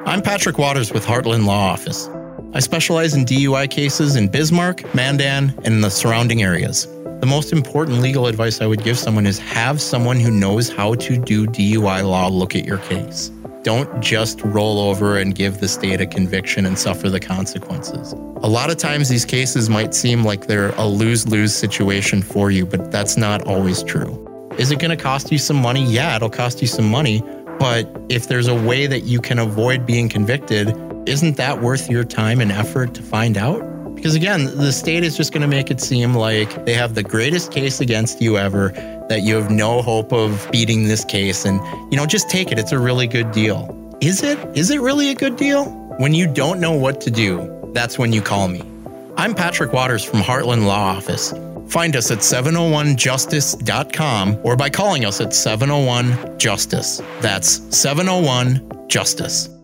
I'm Patrick Waters with Heartland Law Office. I specialize in DUI cases in Bismarck, Mandan, and the surrounding areas. The most important legal advice I would give someone is have someone who knows how to do DUI law look at your case. Don't just roll over and give the state a conviction and suffer the consequences. A lot of times these cases might seem like they're a lose-lose situation for you, but that's not always true. Is it going to cost you some money? Yeah, it'll cost you some money. But if there's a way that you can avoid being convicted, isn't that worth your time and effort to find out? Because again, the state is just going to make it seem like they have the greatest case against you ever, that you have no hope of beating this case. And, just take it. It's a really good deal. Is it? Is it really a good deal? When you don't know what to do, that's when you call me. I'm Patrick Waters from Heartland Law Office. Find us at 701justice.com or by calling us at 701-JUSTICE. That's 701-JUSTICE.